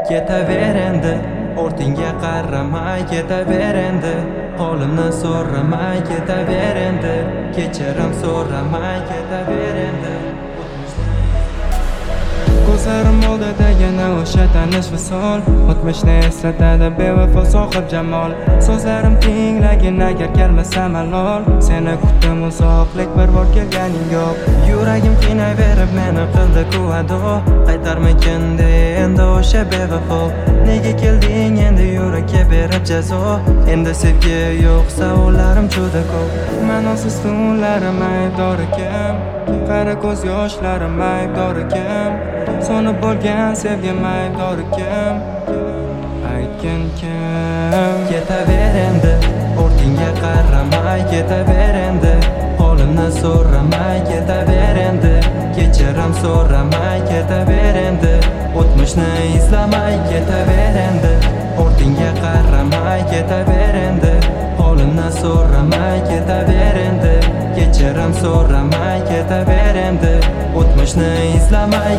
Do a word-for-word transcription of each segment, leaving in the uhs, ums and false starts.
Ketaver endi, ortingga qaramay ketaver endi, qo'limni so'ramay ketaver endi, kechirim so'ramay ketaver endi. Ko'zlarim oldida yana o'sha tanish visol, o'tmishni eslatadi bevafo sohib jamol. So'zlarim tinglagin agar kelmasa malol, seni kutdim uzoqlik bir bor kelganing yo'q. Yuragim qiynayverib meni qildi ku-ado, qaytarmikin-de endi o'sha bevafo. Nega kelding endi yurakka berib jazo, endi sevgi yo'q savollarim juda ko'p. Ma'nosiz tunlarim aybdor ekan, qara ko'z yoshlarim aybdor ekan, so'nib bo'lgan sevgim aybdor ekan. Aytgin kim? Ketaver endi, ortingga qaramay ketaver endi, qo'limni so'ramay ketaver endi, kechirim so'ramay ketaver endi, o'tmishni izlamay ketaver endi, ortingga qaramay ketaver endi, qo'limni so'ramay ketaver endi, kechirim so'ramay ketaver endi, o'tmishni izlamay.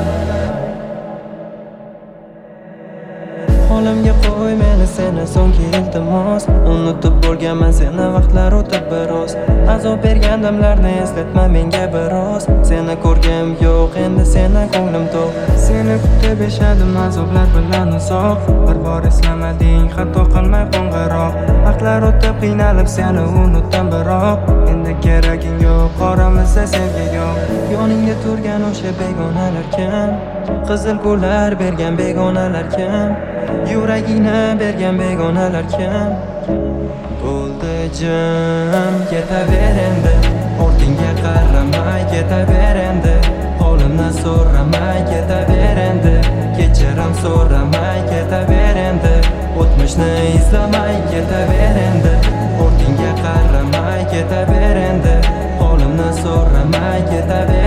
Qo'limga qo'y meni seni so'nggi iltimos, unutib bo'lganman seni vaqtlar o'tib biroz. Azob bergan damlarni eslatma menga biroz, seni ko'rgim yo'q endi seni ko'nglim to'q. Seni kutib yashadim azoblar bilan uzoq, bir bor eslamading hatto qilmay qo'ng'iroq. Vaqtlar o'tib qiynalib seni unutdim biroq, endi keraging yo'q, oramizda sevgi yo'q. Yoningda turgan o'sha begonalar kim? Qizil gullar bergan begonalar kim? Yuragingni bergan begonalar kim? Bo'ldi jim, ketaver endi, ortingga qaramay ketaver endi, qo'limni so'ramay ketaver endi, kechirim so'ramay ketaver endi, o'tmishni izlamay ketaver endi, ortingga qaramay ketaver endi, qo'limni so'ramay ketaver